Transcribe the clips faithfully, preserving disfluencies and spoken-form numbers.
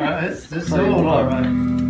right, it's, it's all all right.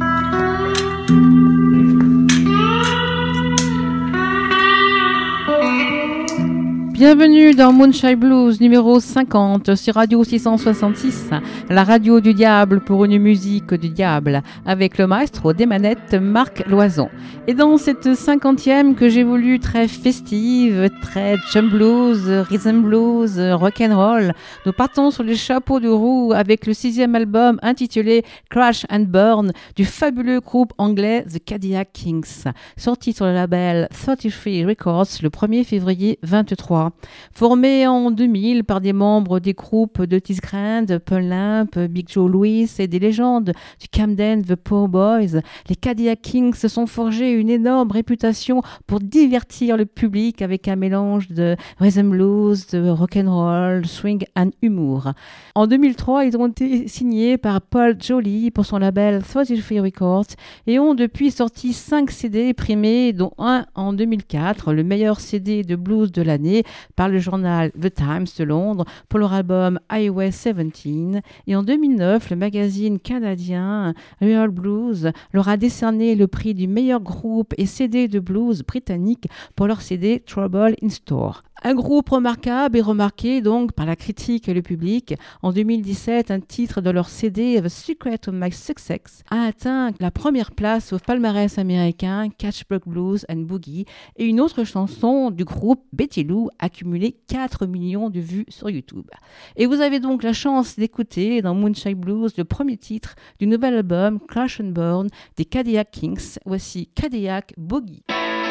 Bienvenue dans Moonshine Blues numéro cinquante sur Radio six cent soixante-six, la radio du diable pour une musique du diable, avec le maestro des manettes Marc Loison. Et dans cette cinquantième que j'ai voulu très festive, très chum blues, rhythm blues, rock'n'roll, nous partons sur les chapeaux de roue avec le sixième album intitulé Crash and Burn du fabuleux groupe anglais The Cadillac Kings, sorti sur le label trente-trois Records le premier février vingt-trois. Formé en deux mille par des membres des groupes de Otis Grant, Paul Lamp, Big Joe Louis et des légendes du Camden The Poor Boys, les Cadillac Kings se sont forgés une énorme réputation pour divertir le public avec un mélange de rhythm blues, de rock'n'roll, swing and humour. En deux mille trois, ils ont été signés par Paul Joly pour son label trente-trois Records et ont depuis sorti cinq C D primés, dont un en deux mille quatre, le meilleur C D de blues de l'année, par le journal The Times de Londres pour leur album Highway dix-sept. Et en deux mille neuf, le magazine canadien Real Blues leur a décerné le prix du meilleur groupe et C D de blues britannique pour leur C D Trouble in Store. Un groupe remarquable et remarqué donc par la critique et le public. En deux mille dix-sept, un titre de leur C D The Secret of My Success a atteint la première place au palmarès américain Catchbox Blues and Boogie, et une autre chanson du groupe Betty Lou a cumulé quatre millions de vues sur YouTube. Et vous avez donc la chance d'écouter dans Moonshine Blues le premier titre du nouvel album Crash and Burn des Cadillac Kings. Voici Cadillac Boogie.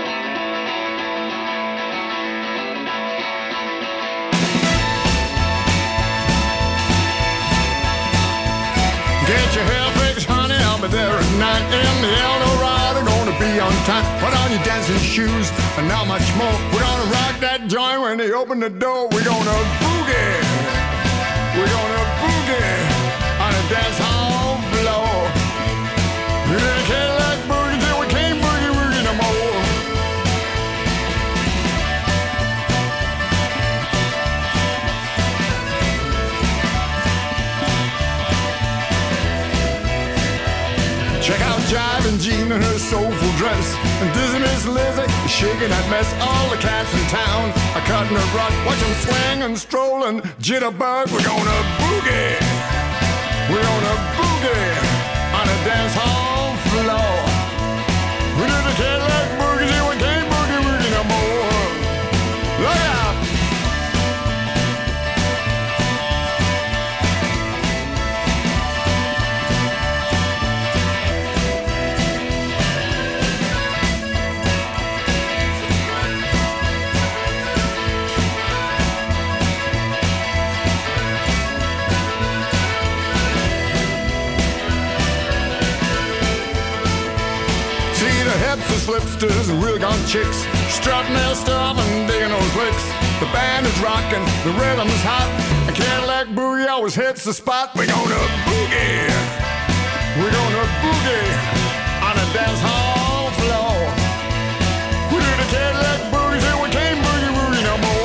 Get your hair fixed, honey, I'll be there at nine a.m. The Eldorado gonna be on time. Put on your dancing shoes and not much more. We're gonna rock that joint when they open the door. We're gonna boogie. We're gonna boogie on a dance hall floor. We're gonna Cadillac boogie till we can't boogie woogie no more. Check out Jive and Jean in her soulful dress, and Dizzy Miss Lizzie is shaking that mess. All the cats in town are cutting a rug. Watch them swing and stroll and jitterbug. We're gonna boogie. We're gonna boogie on a dance hall floor. We do the Cadillac boogie till we can't boogie woogie no more. Look out! Slipsters and real gone chicks strutting their stuff and digging those licks. The band is rocking, the rhythm is hot, and Cadillac Boogie always hits the spot. We're gonna boogie. We're gonna boogie on a dance hall floor. We do the Cadillac Boogie till we can't boogie woogie no more.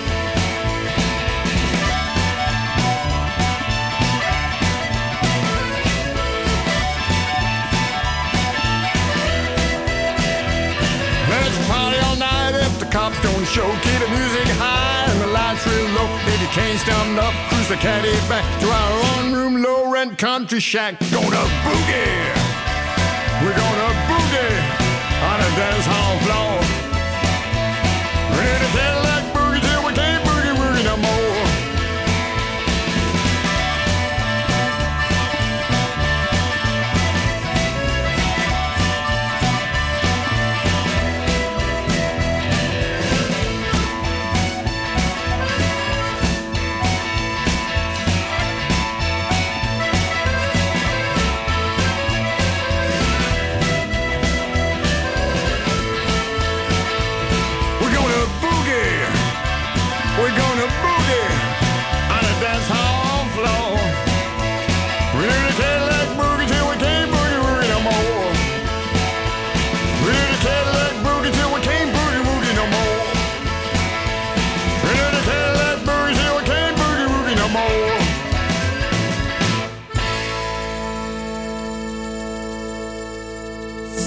Cops don't show, keep the music high and the lights real low. If you can't stand up, cruise the caddy back to our one-room, low-rent country shack. Gonna boogie, we're gonna boogie on a dance hall floor. Ready to Cadillac boogie till we can't boogie woogie no more.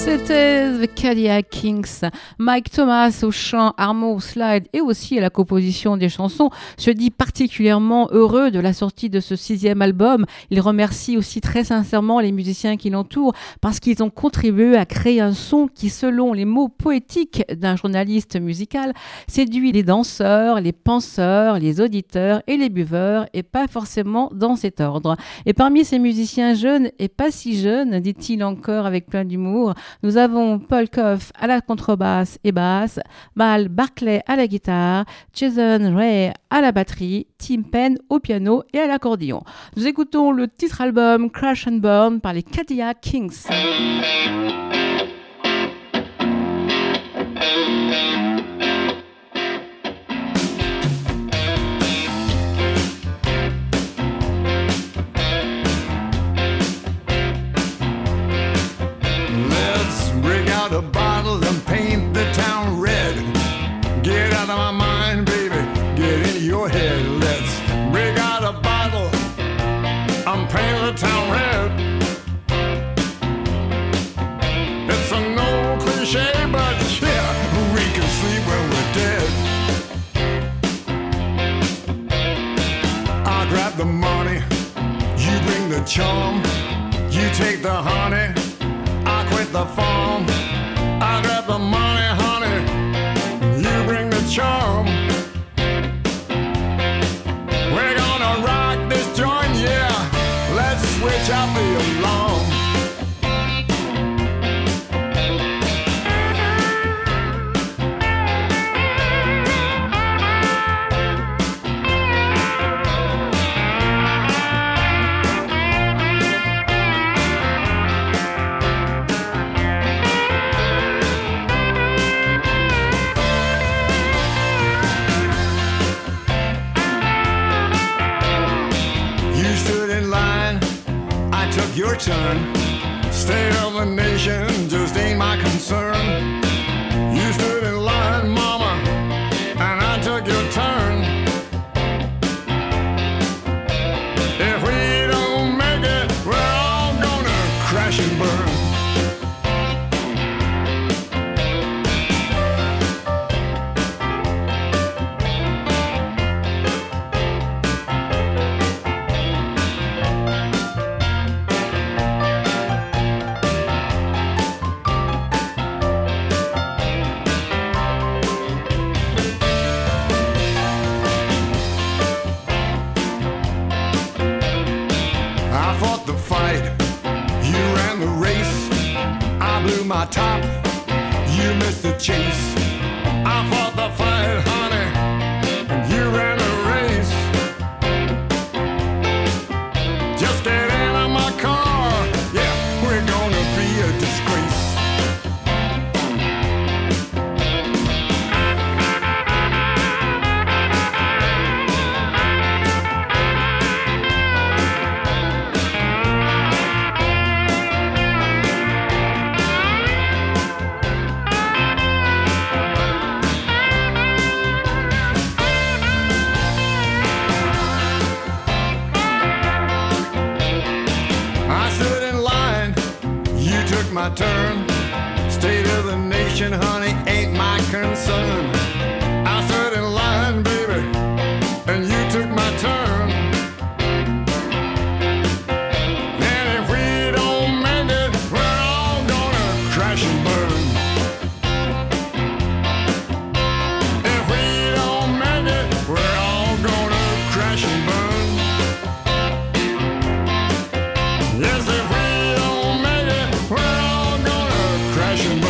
C'était The Cadillac Kings. Mike Thomas au chant, Armo au slide et aussi à la composition des chansons se dit particulièrement heureux de la sortie de ce sixième album. Il remercie aussi très sincèrement les musiciens qui l'entourent parce qu'ils ont contribué à créer un son qui, selon les mots poétiques d'un journaliste musical, séduit les danseurs, les penseurs, les auditeurs et les buveurs, et pas forcément dans cet ordre. Et parmi ces musiciens jeunes et pas si jeunes, dit-il encore avec plein d'humour, nous avons Paul Koff à la contrebasse et basse, Mal Barclay à la guitare, Jason Ray à la batterie, Tim Penn au piano et à l'accordéon. Nous écoutons le titre album Crash and Burn par les Cadillac Kings. A bottle and paint the town red. Get out of my mind, baby, get into your head. Let's break out a bottle and paint the town red. It's an old cliche, but yeah, we can sleep when we're dead. I'll grab the money, you bring the charm, you take the honey, I quit the farm. I grab the money, honey, you bring the charm. We're gonna rock this joint, yeah, let's switch out the alarm. Your turn. State of the nation just ain't my concern. You stood in line, mama, and I took your turn. If we don't make it, we're all gonna crash and burn. My top, you missed the chase. I fought the fight, honey, and you ran the race. Just get in of my car, yeah, we're gonna be a disgrace. My turn. State of the nation, honey, ain't my concern. I stood in line, baby, and you took my turn. And if we don't make it, we're all gonna crash and burn. If we don't make it, we're all gonna crash and burn. Yes, if we don't make it, we're all gonna crash and burn.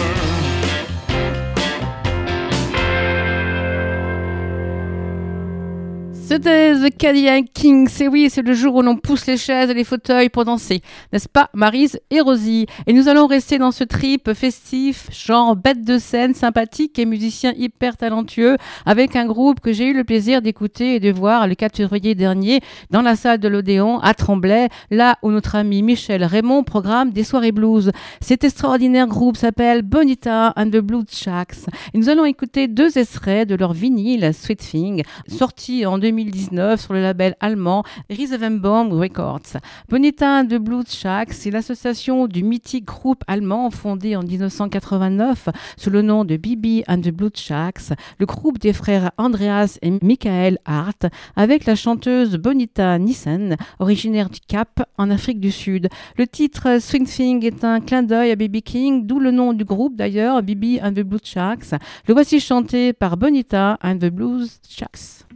C'était The Cadillac Kings. Et oui, c'est le jour où l'on pousse les chaises et les fauteuils pour danser. N'est-ce pas, Maryse et Rosie? Et nous allons rester dans ce trip festif, genre bête de scène, sympathique et musicien hyper talentueux, avec un groupe que j'ai eu le plaisir d'écouter et de voir le quatre février dernier dans la salle de l'Odéon à Tremblay, là où notre ami Michel Raymond programme des soirées blues. Cet extraordinaire groupe s'appelle Bonita and the Blues Shacks. Et nous allons écouter deux extraits de leur vinyle Sweet Thing, sorti en deux mille dix-neuf quatre-vingt-neuf sur le label allemand Rhythmbaum Records. Bonita and the Blues Shacks, c'est l'association du mythique groupe allemand fondé en dix-neuf cent quatre-vingt-neuf sous le nom de B B and the Blues Shacks, le groupe des frères Andreas et Michael Hart, avec la chanteuse Bonita Nissen, originaire du Cap en Afrique du Sud. Le titre Swing Thing est un clin d'œil à B B King, d'où le nom du groupe d'ailleurs, B B and the Blues Shacks. Le voici chanté par Bonita and the Blues Shacks.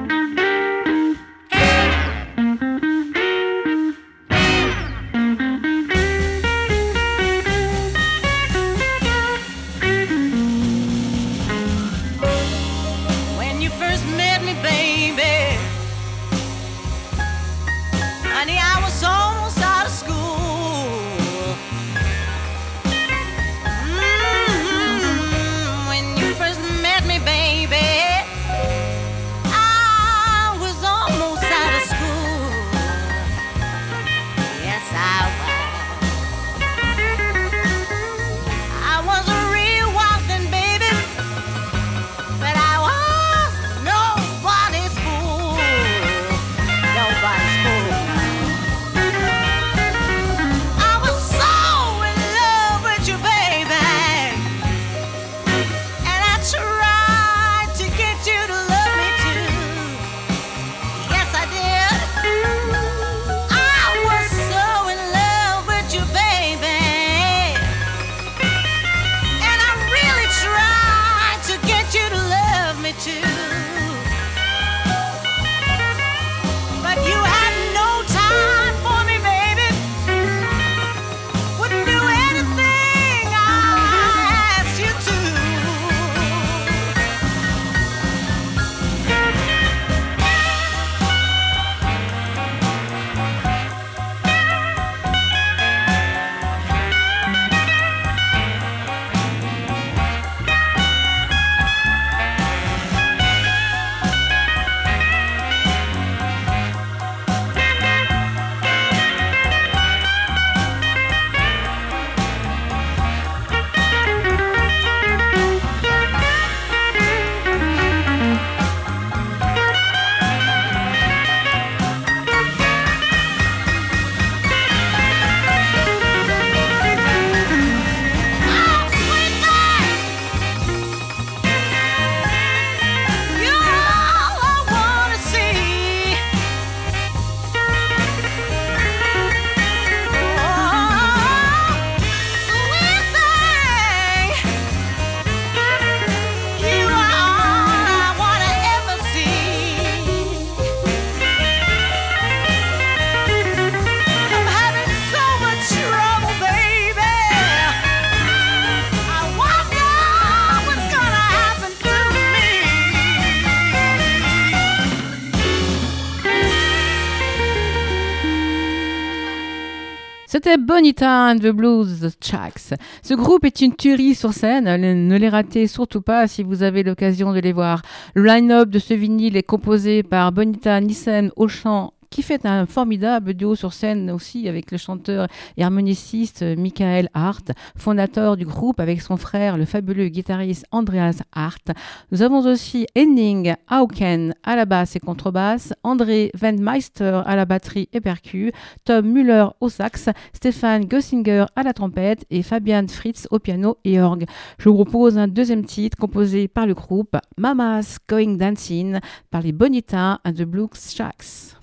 C'était Bonita and the Blues Shacks. Ce groupe est une tuerie sur scène. Ne les ratez surtout pas si vous avez l'occasion de les voir. Le line-up de ce vinyle est composé par Bonita Nissen au chant, qui fait un formidable duo sur scène aussi avec le chanteur et harmoniciste Michael Hart, fondateur du groupe avec son frère, le fabuleux guitariste Andreas Hart. Nous avons aussi Henning Hauken à la basse et contrebasse, André Wendmeister à la batterie et percus, Tom Müller au sax, Stefan Gössinger à la trompette et Fabian Fritz au piano et orgue. Je vous propose un deuxième titre composé par le groupe Mama's Going Dancing par les Bonita and the Blues Shacks.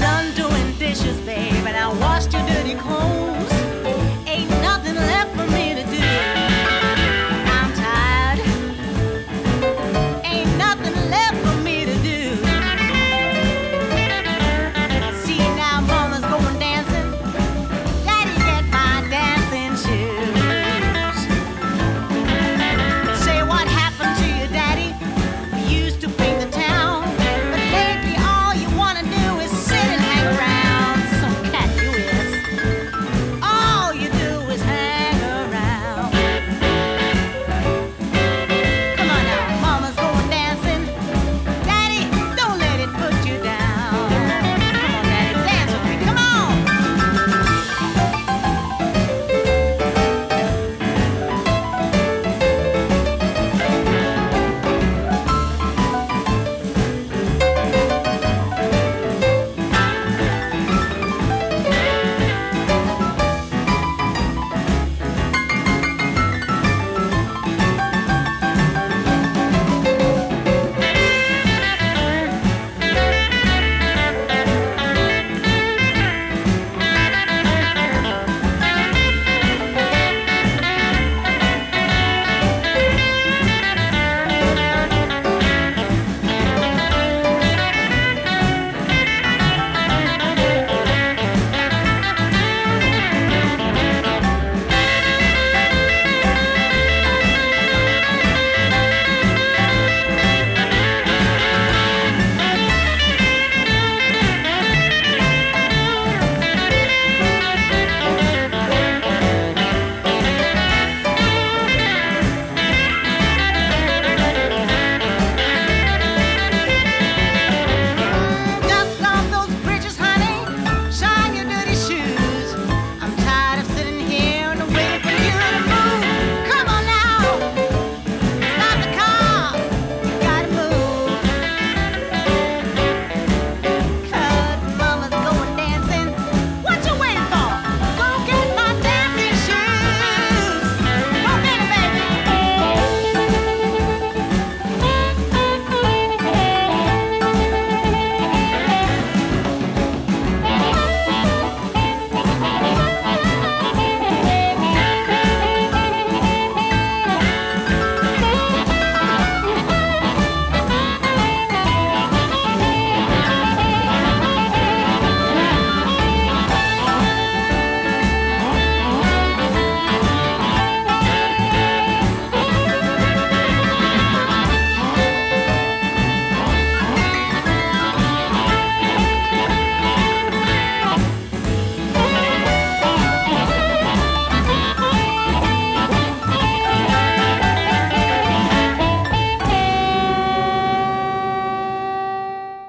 Washed your dirty clothes. Ain't nothing left for me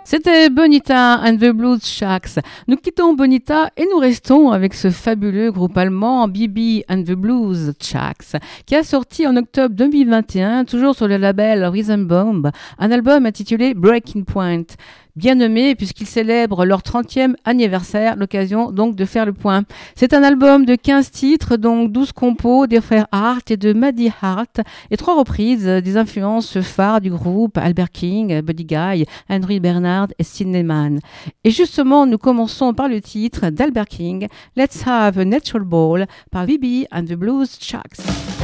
C'était Bonita and the Blues Shacks. Nous quittons Bonita et nous restons avec ce fabuleux groupe allemand B B and the Blues Shacks qui a sorti en octobre deux mille vingt et un, toujours sur le label Rhythm Bomb, un album intitulé Breaking Point. Bien nommé puisqu'ils célèbrent leur trentième anniversaire, l'occasion donc de faire le point. C'est un album de quinze titres, donc douze compos des frères Hart et de Maddie Hart et trois reprises des influences phares du groupe, Albert King, Buddy Guy, Henry Bernard et Sidney Mann. Et justement, nous commençons par le titre d'Albert King, Let's Have a Natural Ball par B B and the Blues Shacks.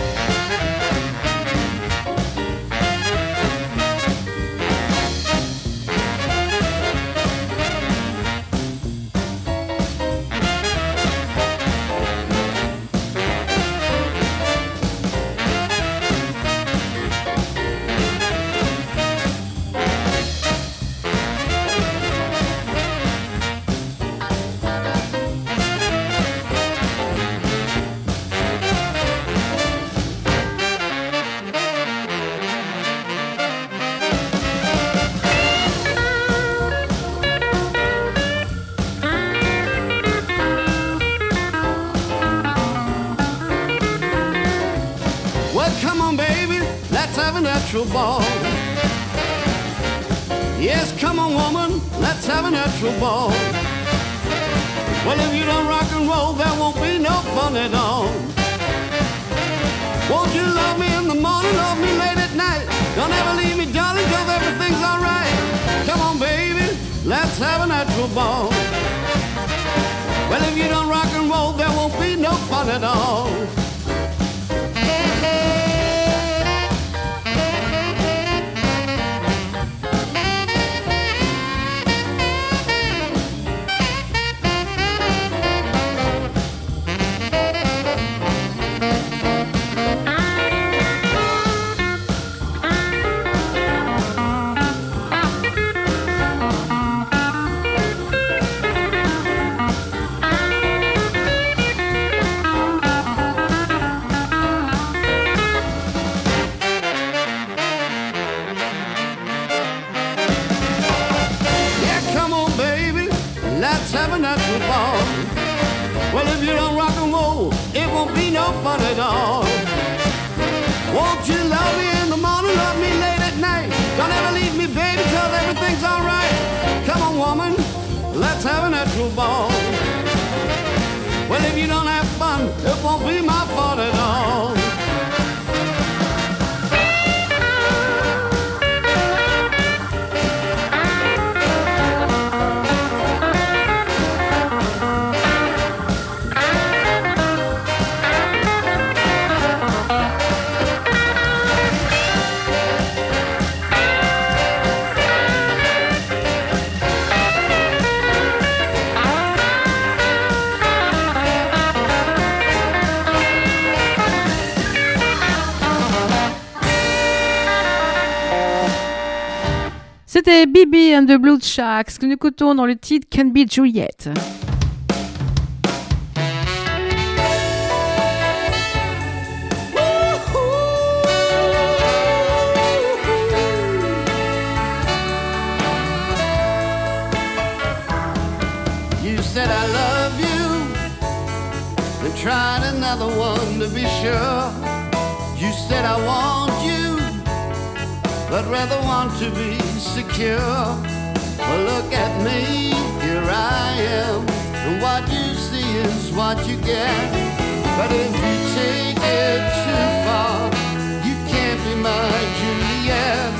Natural ball. Yes, come on, woman, let's have a natural ball. Well, if you don't rock and roll, there won't be no fun at all. Won't you love me in the morning, love me late at night? Don't ever leave me, darling, cause everything's alright. Come on, baby, let's have a natural ball. Well, if you don't rock and roll, there won't be no fun at all. Well, if you don't rock and roll, it won't be no fun at all. Won't you love me in the morning, love me late at night? Don't ever leave me, baby, cause everything's alright. Come on, woman, let's have a natural ball. Well, if you don't have fun, it won't be my fault at all. C'était B B and the Blues Shacks que nous écoutons dans le titre Can Be Juliet. You said I love you, and tried another one to be sure. You said I want you, but rather want to be secure. Well, look at me, here I am, and what you see is what you get. But if you take it too far, you can't be my Juliet.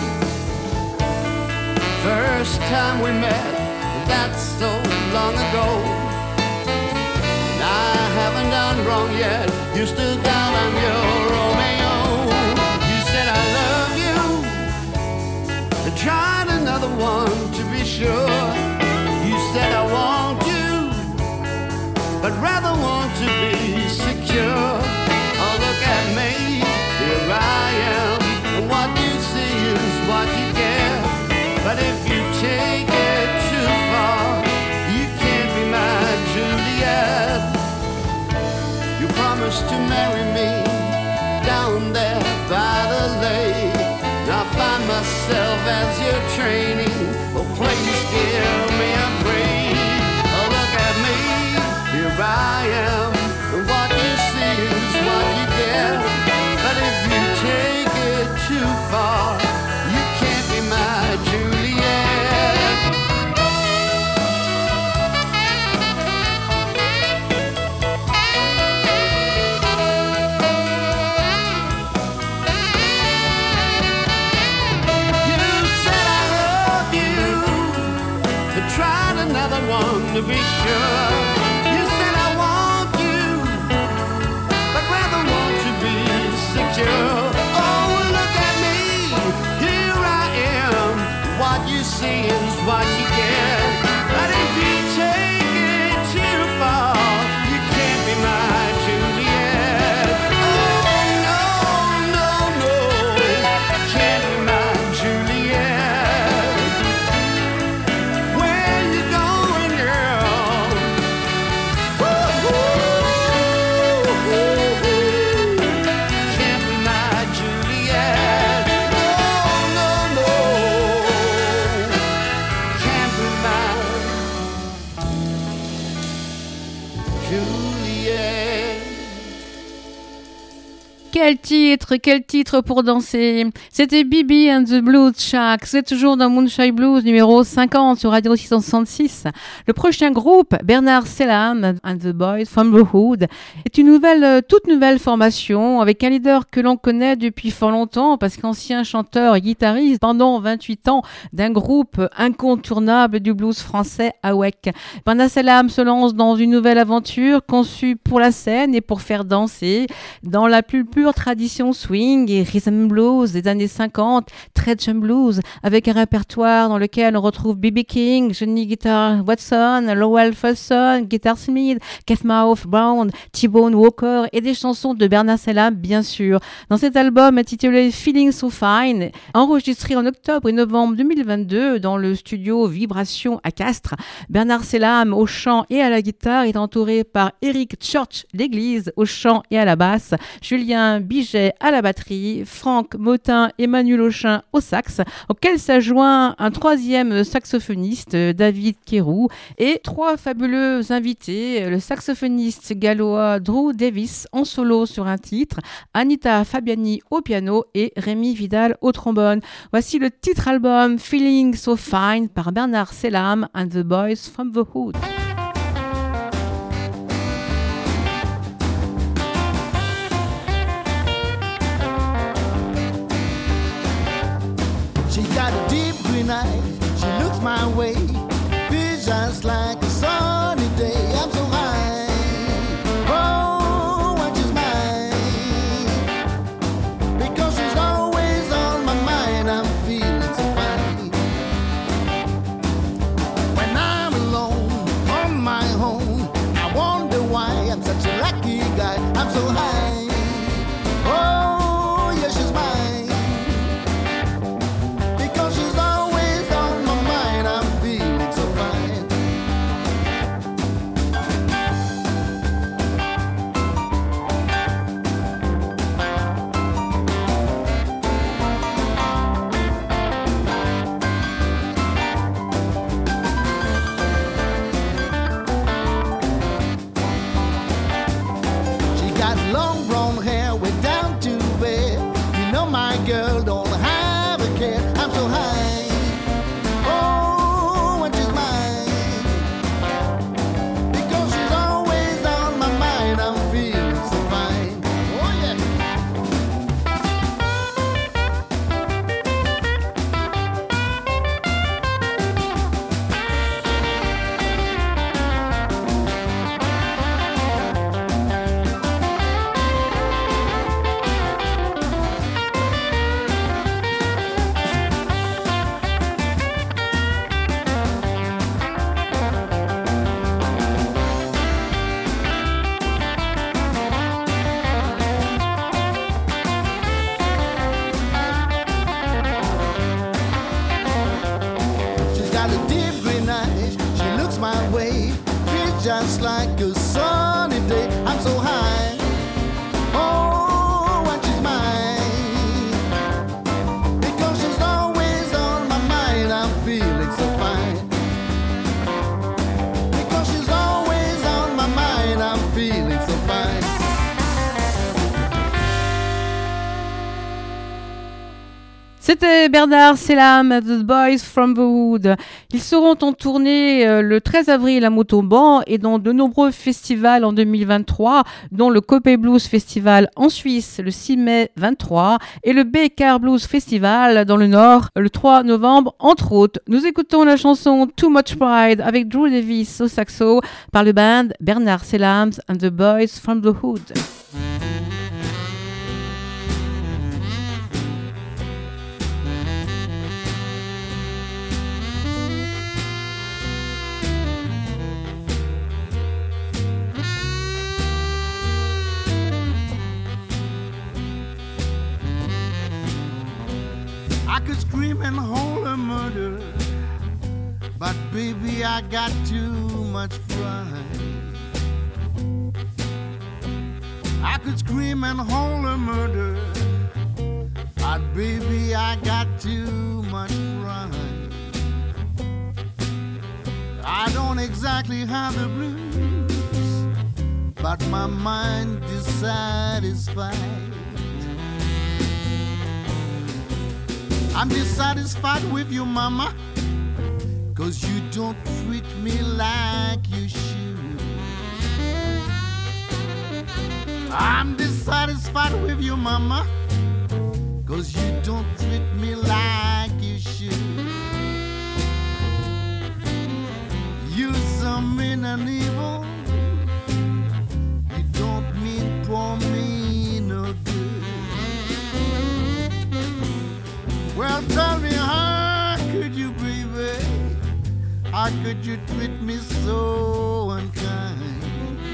First time we met, that's so long ago, and I haven't done wrong yet. You're still down on your Romeo. You said I love you, I tried another one to be sure. You said I want you, but rather want to be secure. Oh, look at me, here I am, and what you see is what you get. But if you take it too far, you can't be my Juliet. You promised to marry me down there by the lake. I find myself as you're training. Oh, please give me a break. Oh, look at me, here I am. What you see is what you get. But if you take it too far, you can't be my Juliet. You said I love you, but tried another one to be sure. You said I want you, but rather want to be secure. Oh, look at me, here I am. What you see is what you get. But if you take it too far, you can't be my Juliet. Oh, no, no, no, can't be my Juliet. Where you going, girl? Can't be my Juliet. No, no, no. Can't be my Juliet. Quel titre, quel titre pour danser. C'était Bibi and the Blues Shack. C'est toujours dans Moonshine Blues numéro cinquante sur Radio six cent soixante-six. Le prochain groupe, Bernard Selam and the Boys from the Hood, est une nouvelle, toute nouvelle formation avec un leader que l'on connaît depuis fort longtemps parce qu'ancien chanteur et guitariste pendant vingt-huit ans d'un groupe incontournable du blues français Awek. Bernard Selam se lance dans une nouvelle aventure conçue pour la scène et pour faire danser dans la plus pure tradition swing et rhythm blues des années cinquante, Tradition blues, avec un répertoire dans lequel on retrouve B B King, Johnny Guitar Watson, Lowell Fulson, Guitar Smith, Keith Mouth Brown, T-Bone Walker et des chansons de Bernard Selam, bien sûr. Dans cet album intitulé Feeling So Fine, enregistré en octobre et novembre deux mille vingt-deux dans le studio Vibration à Castres, Bernard Selam au chant et à la guitare est entouré par Eric Church l'église au chant et à la basse, Julien Biget à la batterie, Franck Motin et Manu Lochin au sax, auquel s'adjoint un troisième saxophoniste, David Kérou, et trois fabuleux invités, le saxophoniste gallois Drew Davis en solo sur un titre, Anita Fabiani au piano et Rémi Vidal au trombone. Voici le titre album Feeling So Fine par Bernard Selam and the Boys from the Hood. She got a deep green eye, she looks my way, feels just like a sunny day. I'm so high, oh, when she's mine, because she's always on my mind. I'm feeling so fine. When I'm alone, on my own, I wonder why I'm such a lucky guy. I'm so high, oh, yeah, she's mine. Girl don't have a care. I'm so high, oh, when she's mine, because she's always on my mind. I'm feeling so fine, oh yeah. Just like a sunny day, I'm so high, oh, when she's mine, because C'était Bernard Selam, The Boys from the Wood. Ils seront en tournée euh, le treize avril à Montauban et dans de nombreux festivals en deux mille vingt-trois, dont le Copé Blues Festival en Suisse le six mai vingt-trois et le Bécard Blues Festival dans le Nord le trois novembre, entre autres. Nous écoutons la chanson Too Much Pride avec Drew Davis au saxo par le band Bernard Selam and the Boys from the Hood. I could scream and howl a murder, but baby, I got too much pride. I could scream and howl a murder, but baby, I got too much pride. I don't exactly have the blues, but my mind is satisfied. I'm dissatisfied with you, mama, 'cause you don't treat me like you should. I'm dissatisfied with you, mama, 'cause you don't treat me like you should. You're so mean and evil, you don't mean for me no good. Well, tell me, how could you, baby? How could you treat me so unkind?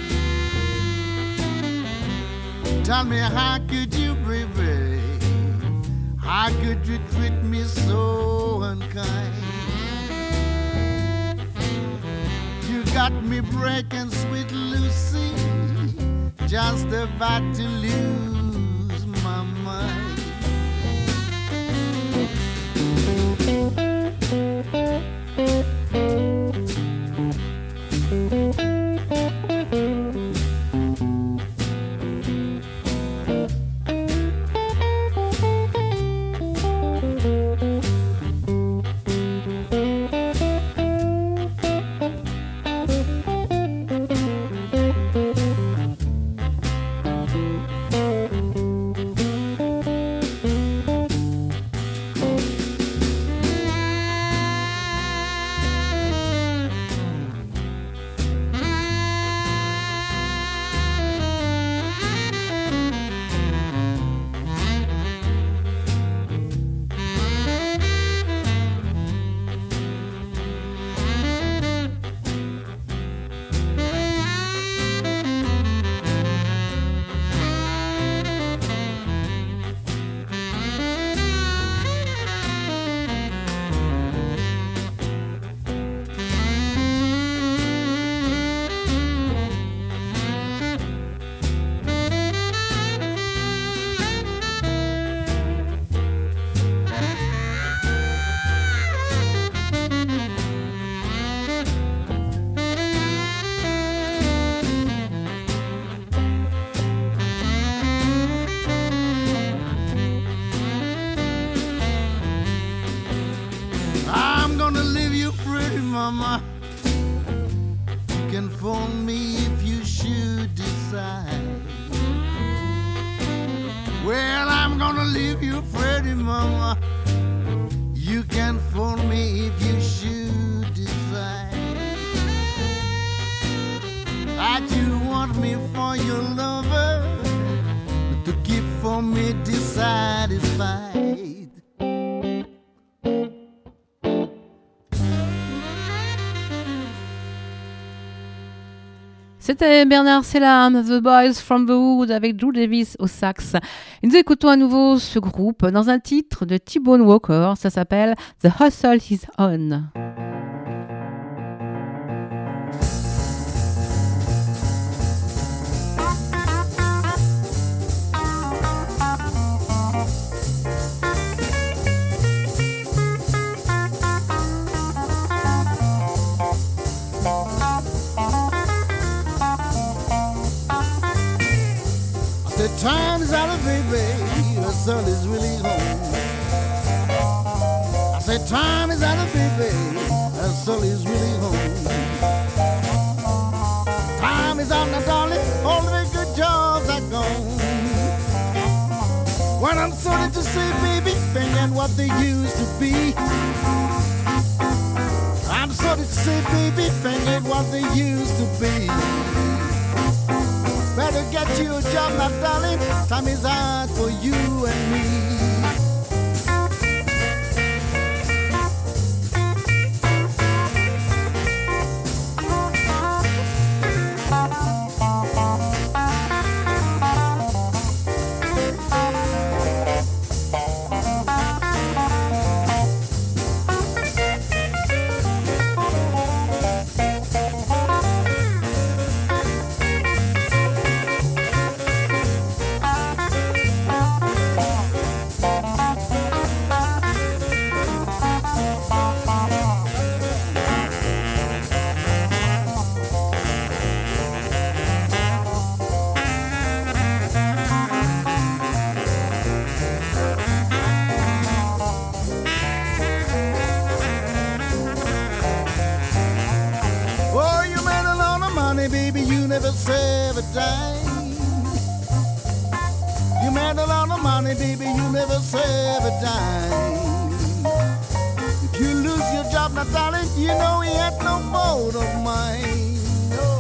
Tell me, how could you, baby? How could you treat me so unkind? You got me breaking, sweet Lucy, just about to lose my mind. Mama, you can phone me if you should decide. Well, I'm gonna leave you, Freddie, Mama. You can phone me if you should decide that you want me for your lover, to keep for me dissatisfied. C'était Bernard Selam, The Boys from the Wood avec Drew Davis au sax. Et nous écoutons à nouveau ce groupe dans un titre de T-Bone Walker, ça s'appelle The Hustle Is On. The time is out of baby, the sun is really home. say time is out of baby, and Sully's really home. Time is out now, darling, all the good jobs are gone. When I'm sorry to say, baby, thinking what they used to be. I'm sorry to say, baby, thinking what they used to be. Better get you a job now, darling, time is out for you and me. Never save a dime. You made a lot of money, baby, you never save a dime. If you lose your job now, darling, you know he had no fault of mine. No.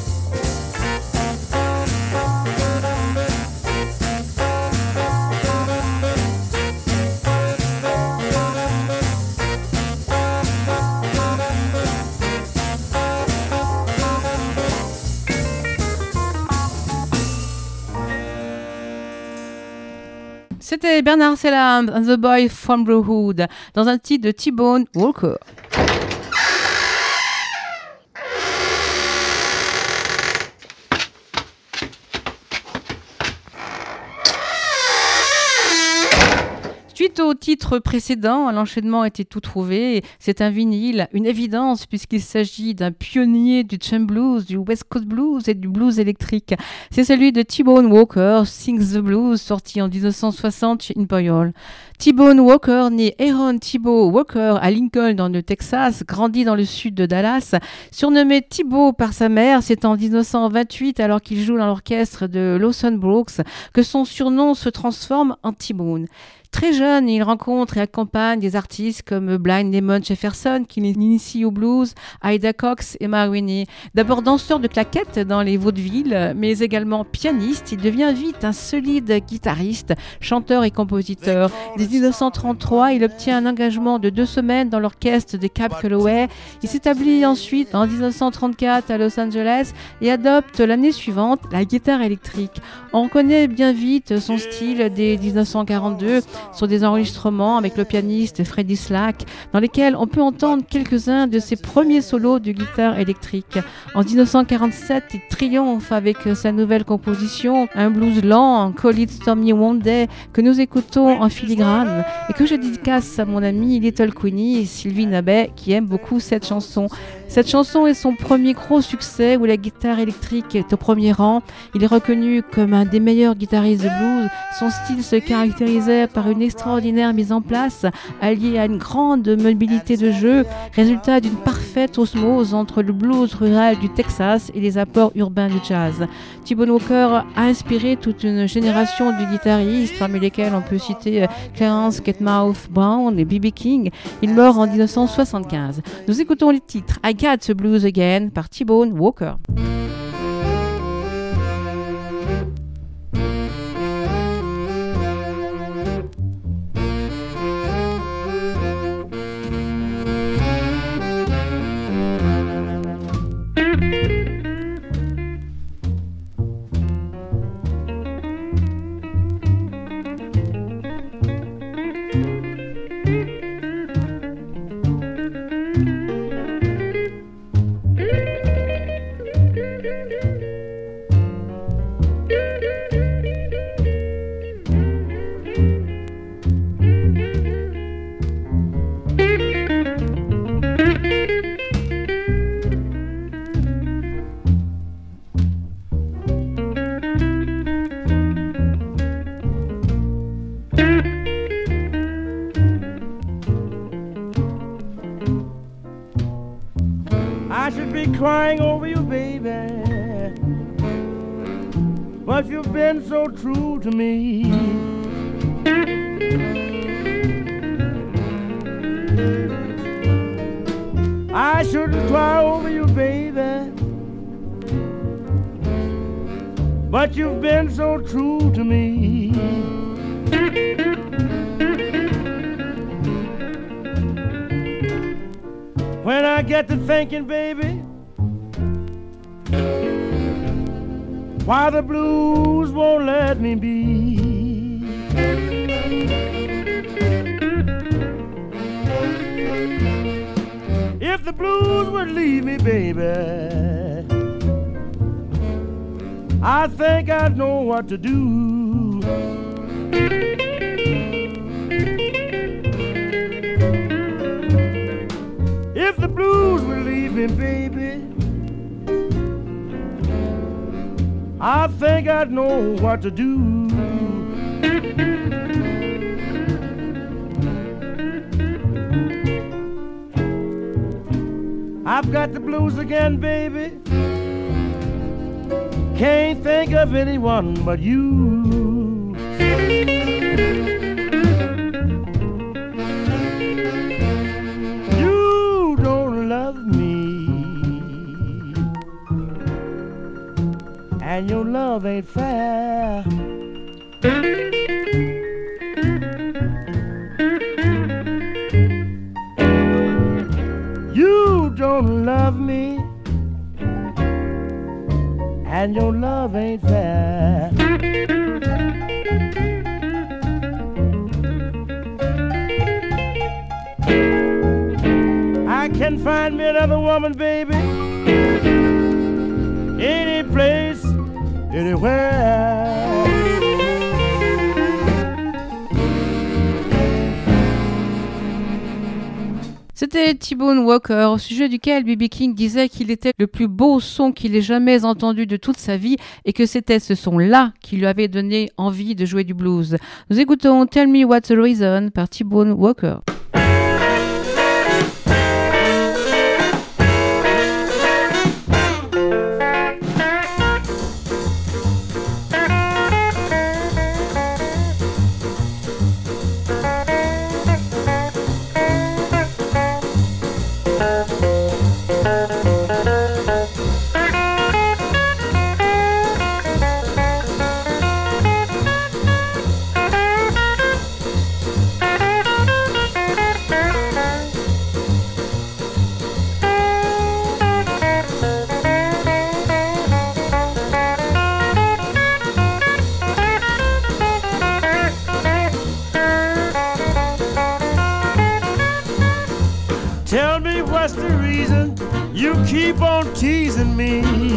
C'était Bernard Selland and the Boy from Blue Hood dans un titre de T-Bone Walker. Suite au titre précédent, l'enchaînement était tout trouvé. C'est un vinyle, une évidence puisqu'il s'agit d'un pionnier du champ blues, du West Coast blues et du blues électrique. C'est celui de T-Bone Walker, Sings the Blues, sorti en dix-neuf cent soixante chez Imperial. T-Bone Walker, né Aaron Thibault Walker à Lincoln dans le Texas, grandit dans le sud de Dallas. Surnommé Thibault par sa mère, c'est en dix-neuf cent vingt-huit, alors qu'il joue dans l'orchestre de Lawson Brooks, que son surnom se transforme en T-Bone. Très jeune, il rencontre et accompagne des artistes comme Blind Lemon Jefferson, qui l'initie au blues, Ida Cox et Ma Winnie. D'abord danseur de claquettes dans les vaudevilles, mais également pianiste, il devient vite un solide guitariste, chanteur et compositeur. Dès dix-neuf cent trente-trois, il obtient un engagement de deux semaines dans l'orchestre de Cab Calloway. Il s'établit ensuite en dix-neuf cent trente-quatre à Los Angeles et adopte l'année suivante la guitare électrique. On reconnaît bien vite son style dès dix-neuf cent quarante-deux sur des enregistrements avec le pianiste Freddie Slack, dans lesquels on peut entendre quelques-uns de ses premiers solos de guitare électrique. En dix-neuf cent quarante-sept, il triomphe avec sa nouvelle composition, un blues lent, Call It Stormy One Day, que nous écoutons en filigrane et que je dédicace à mon amie Little Queenie, Sylvie Nabet, qui aime beaucoup cette chanson. Cette chanson est son premier gros succès où la guitare électrique est au premier rang. Il est reconnu comme un des meilleurs guitaristes de blues. Son style se caractérisait par une extraordinaire mise en place, alliée à une grande mobilité de jeu, résultat d'une parfaite osmose entre le blues rural du Texas et les apports urbains du jazz. T-Bone Walker a inspiré toute une génération de guitaristes, parmi lesquels on peut citer Clarence Cottonmouth Brown et B B King. Il meurt en dix-neuf cent soixante-quinze. Nous écoutons les titres I Got the Blues Again par T-Bone Walker. Thank you. be crying over you, baby, but you've been so true to me. I shouldn't cry over you, baby, but you've been so true to me. When I get to thinking, baby, why the blues won't let me be. If the blues would leave me, baby, I think I'd know what to do. If the blues would leave me, baby, I think I'd know what to do. I've got the blues again, baby. Can't think of anyone but you. You don't love me, and your love ain't fair. You don't love me, and your love ain't fair. I can find me another woman, baby, any place, anywhere. C'était T-Bone Walker, au sujet duquel B B King disait qu'il était le plus beau son qu'il ait jamais entendu de toute sa vie et que c'était ce son-là qui lui avait donné envie de jouer du blues. Nous écoutons Tell Me What's the Reason par T-Bone Walker. Tell me what's the reason you keep on teasing me.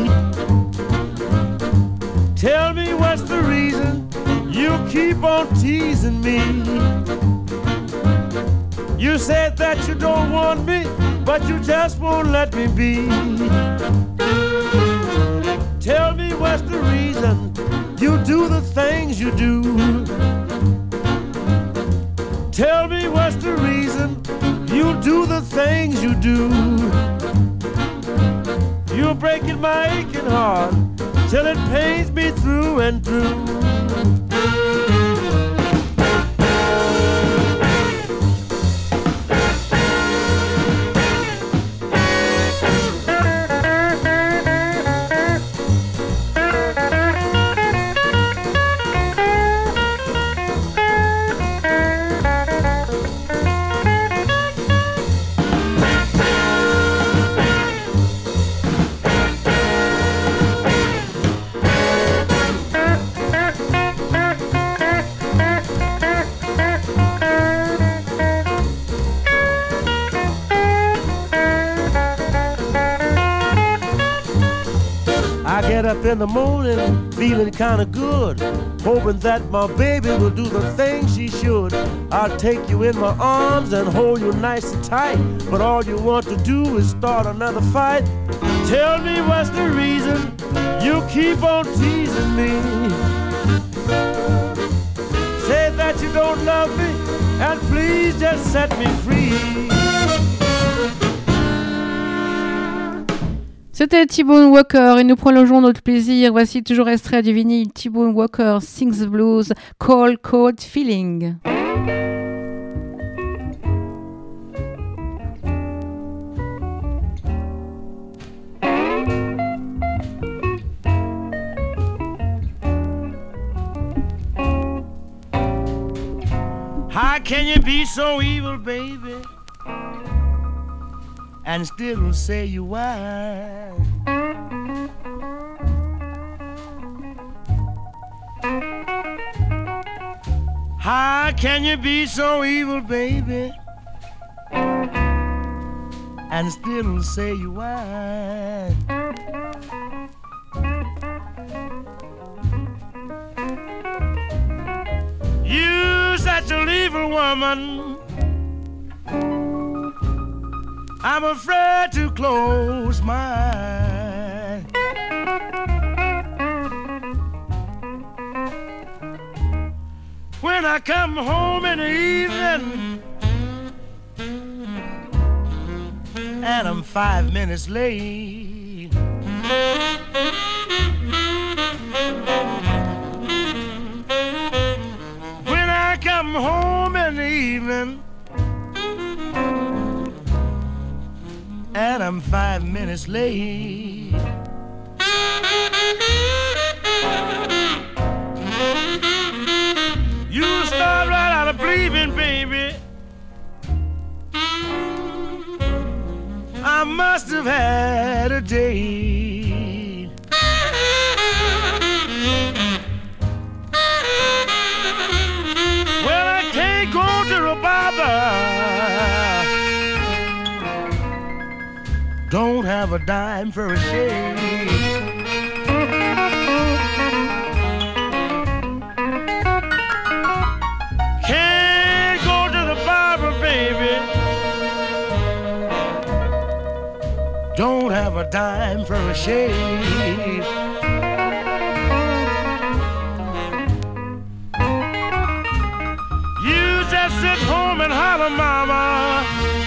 Tell me what's the reason you keep on teasing me. You said that you don't want me, but you just won't let me be. Tell me what's the reason you do the things you do. Tell me what's the reason you do the things you do. You're breaking my aching heart till it pains me through and through. Up in the morning, feeling kinda good, hoping that my baby will do the things she should. I'll take you in my arms and hold you nice and tight, but all you want to do is start another fight. Tell me what's the reason you keep on teasing me. Say that you don't love me, and please just set me free. C'était T-Bone Walker et nous prolongeons notre plaisir. Voici toujours extrait du vinyle T-Bone Walker Sings the Blues, Cold Cold Feeling. How can you be so evil, baby, and still say you why? How can you be so evil, baby, and still say you why? You such an evil woman, I'm afraid to close my eyes. When I come home in the evening and I'm five minutes late, when I come home in the evening and I'm five minutes late, you start right out of believing, baby, I must have had a date. Well, I can't go to the barber, don't have a dime for a shave. Can't go to the barber, baby, don't have a dime for a shave. You just sit home and holler, mama,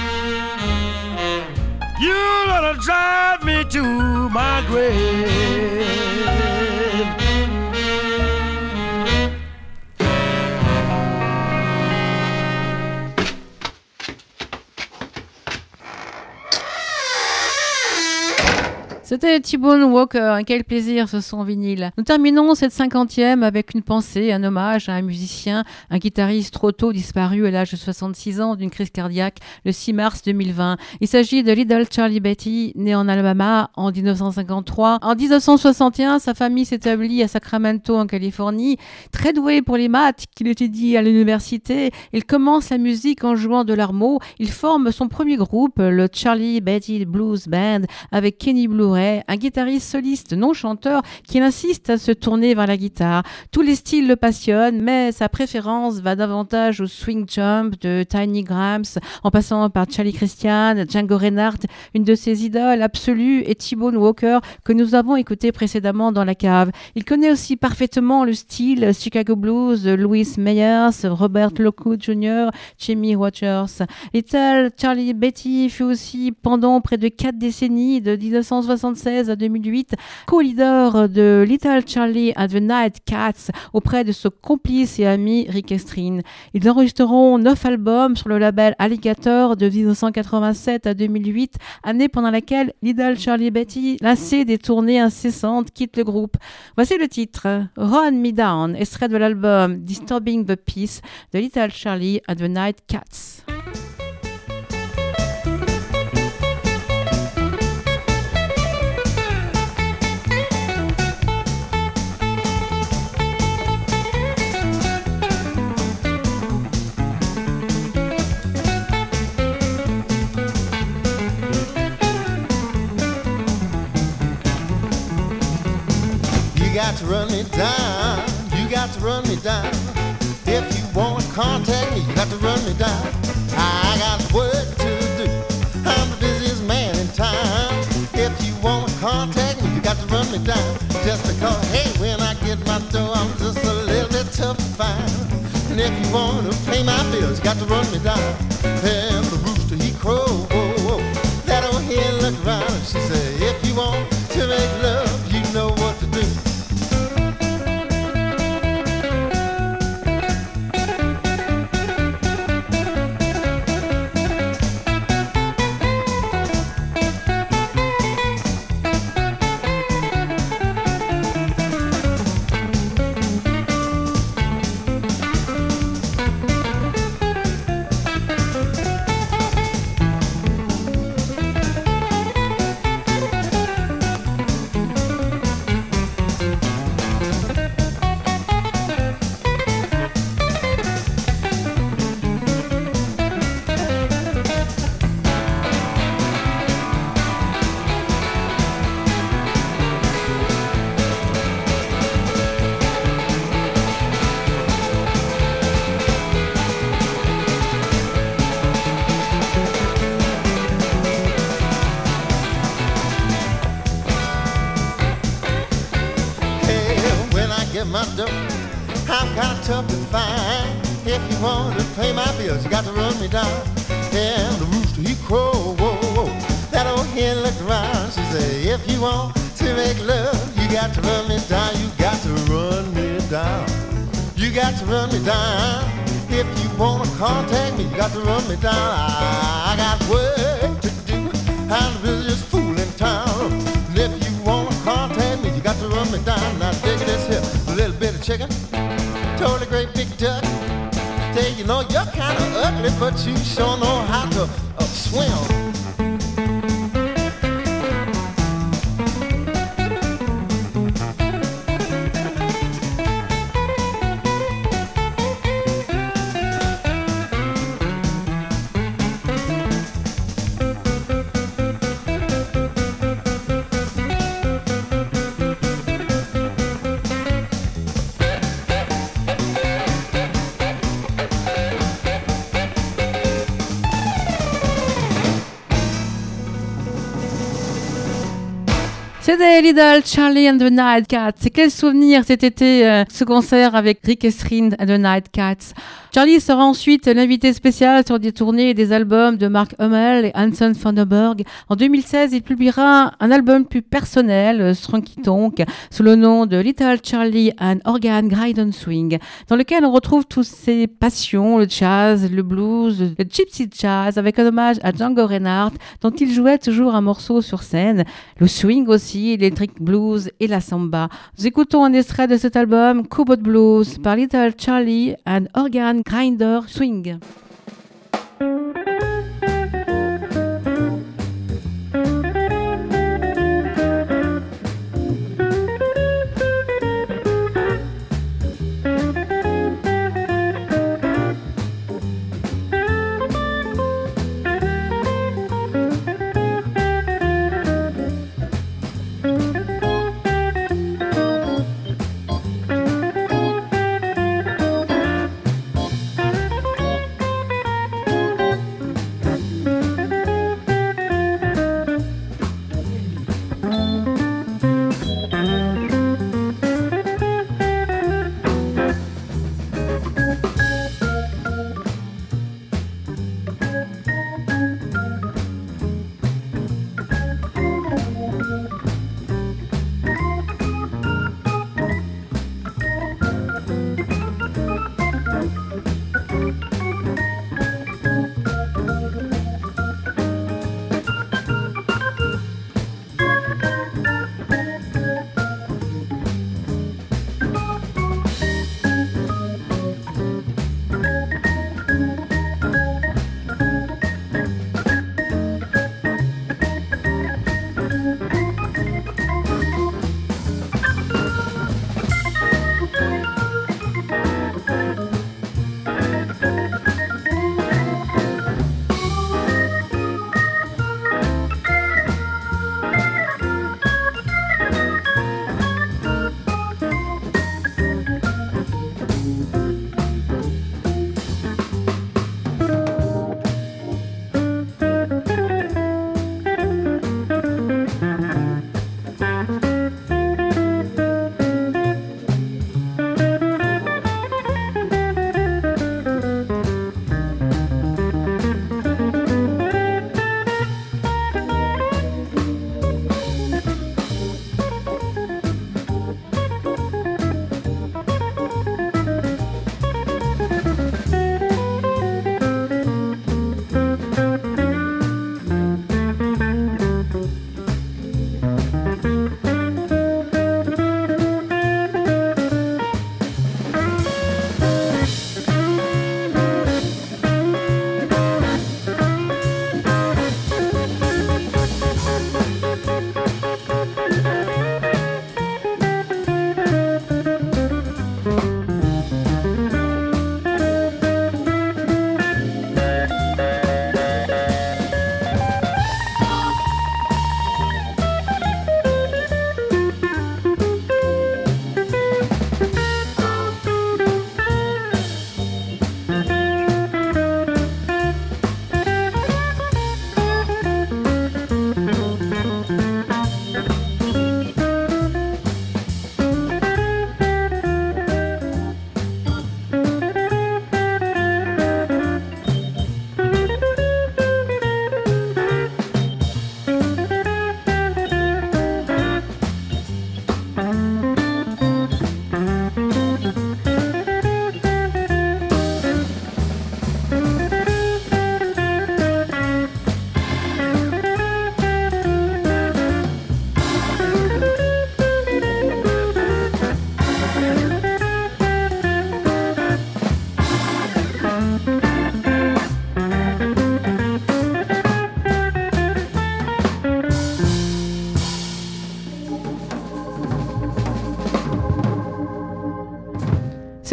you're gonna drive me to my grave. C'était T-Bone Walker, quel plaisir ce son vinyle. Nous terminons cette cinquantième avec une pensée, un hommage à un musicien, un guitariste trop tôt disparu à l'âge de soixante-six ans d'une crise cardiaque le six mars deux mille vingt. Il s'agit de Little Charlie Betty, né en Alabama en dix-neuf cent cinquante-trois. En dix-neuf cent soixante et un, sa famille s'établit à Sacramento en Californie. Très doué pour les maths, qu'il étudie à l'université, il commence la musique en jouant de l'harmo. Il forme son premier groupe, le Charlie Betty Blues Band, avec Kenny Blue, un guitariste soliste non chanteur qui insiste à se tourner vers la guitare. Tous les styles le passionnent, mais sa préférence va davantage au swing jump de Tiny Grahams, en passant par Charlie Christian, Django Reinhardt. Une de ses idoles absolues est T-Bone Walker, que nous avons écouté précédemment dans la cave. Il connaît aussi parfaitement le style Chicago Blues de Louis Meyers, Robert Lockwood junior, Jimmy Rogers. Little Charlie Betty fut aussi, pendant près de quatre décennies, de dix-neuf cent soixante-seize à deux mille huit, co-leader de Little Charlie and the Night Cats auprès de son complice et ami Rick Estrin. Ils enregistreront neuf albums sur le label Alligator de dix-neuf cent quatre-vingt-sept à deux mille huit, année pendant laquelle Little Charlie Betty, lassé des tournées incessantes, quitte le groupe. Voici le titre, Run Me Down, extrait de l'album Disturbing the Peace de Little Charlie and the Night Cats. You got to run me down, you got to run me down. If you want to contact me, you got to run me down. I got work to do, I'm the busiest man in town. If you want to contact me, you got to run me down. Just because, hey, when I get my dough, I'm just a little bit tough to find. And if you want to pay my bills, you got to run me down. And the rooster, he crow, whoa, whoa. That old hen looked around and she said, if you want my door. I'm kind of tough to find. If you want to pay my bills, you got to run me down. And the rooster, he crow, whoa, whoa. That old hen looked around. She said, if you want to make love, you got to run me down. You got to run me down. You got to run me down. If you want to contact me, you got to run me down. I, I got work to do. I'm the busiest fool in town. And if you want to contact me, you got to run me down. Now dig this here, a little bit of chicken, told a great big duck. Say, you know, you're kind of ugly, but you sure know how to uh, swim. C'était Little Charlie and the Nightcats. Et quel souvenir cet été, euh, ce concert avec Rick Estrin and the Nightcats. Charlie sera ensuite l'invité spécial sur des tournées et des albums de Mark Hummel et Hanson Vanderberg. En deux mille seize, il publiera un album plus personnel, Strunky Tonk, sous le nom de Little Charlie and Organ Grind Swing, dans lequel on retrouve toutes ses passions, le jazz, le blues, le gypsy jazz, avec un hommage à Django Reinhardt, dont il jouait toujours un morceau sur scène, le swing aussi, l'électric blues et la samba. Nous écoutons un extrait de cet album, Cowboy Blues, par Little Charlie and Organ Grinder Swing.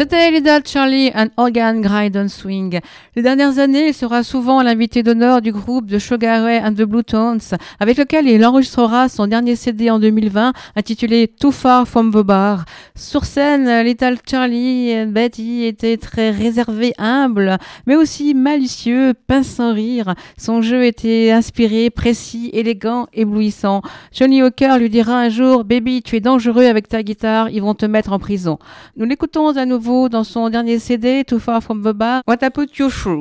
C'était Little Charlie and Organ Grind on Swing. Les dernières années, il sera souvent l'invité d'honneur du groupe The Sugar Ray and the Blue Tones, avec lequel il enregistrera son dernier C D en deux mille vingt, intitulé Too Far From the Bar. Sur scène, Little Charlie et Betty étaient très réservés, humbles, mais aussi malicieux, pince sans rire. Son jeu était inspiré, précis, élégant, éblouissant. Johnny Hooker lui dira un jour « Baby, tu es dangereux avec ta guitare, ils vont te mettre en prison ». Nous l'écoutons à nouveau dans son dernier C D, Too Far From the Bar, What I Put You Through.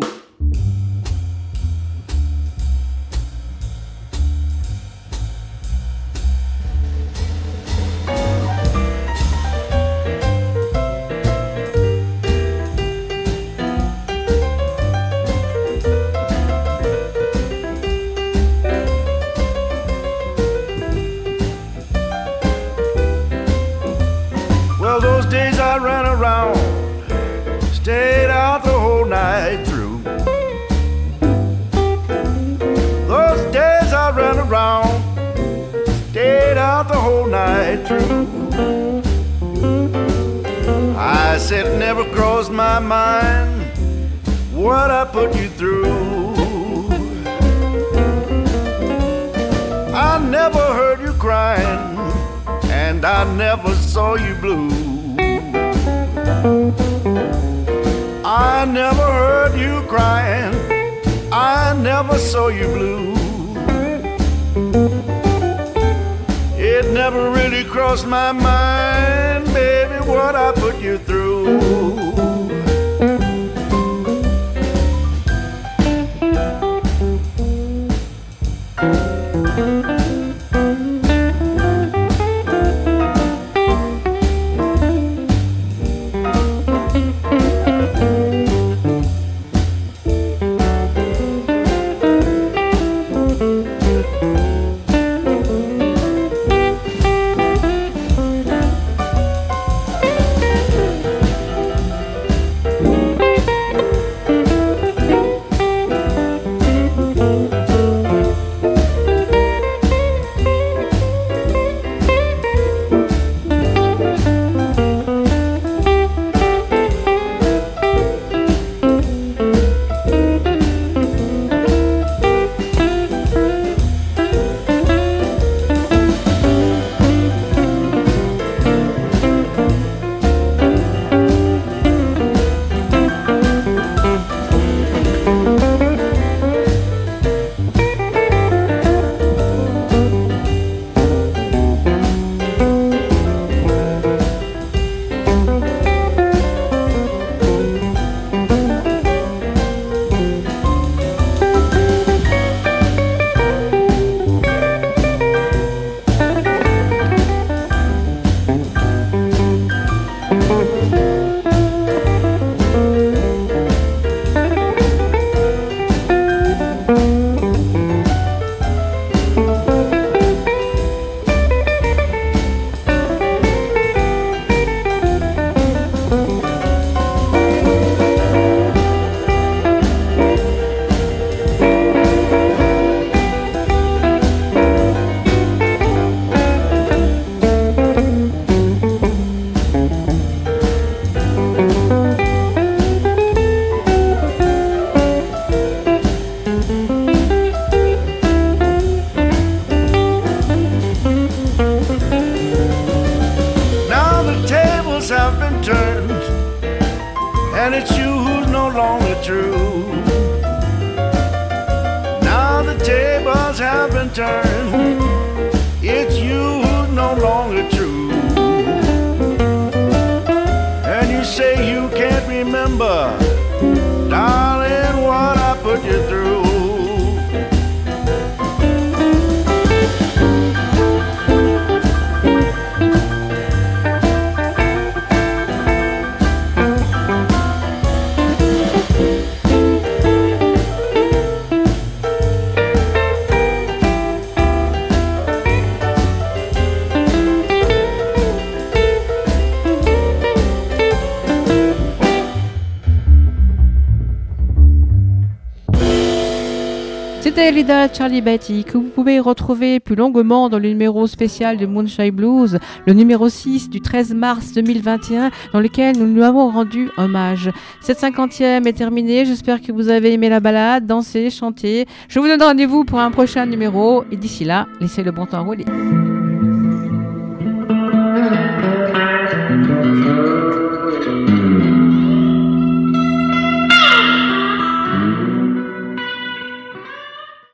Well, those days I ran around, stayed out the whole night through. Those days I ran around, stayed out the whole night through. I said it never crossed my mind what I put you through. I never heard you crying, and I never saw you blue. I never heard you crying, I never saw you blue. It never really crossed my mind, baby, what I put you through. C'était Lida Charlie Betty, que vous pouvez retrouver plus longuement dans le numéro spécial de Moonshine Blues, le numéro six du treize mars deux mille vingt et un, dans lequel nous lui avons rendu hommage. Cette cinquantième est terminée, j'espère que vous avez aimé la balade, dansé, chanté. Je vous donne rendez-vous pour un prochain numéro, et d'ici là, laissez le bon temps rouler.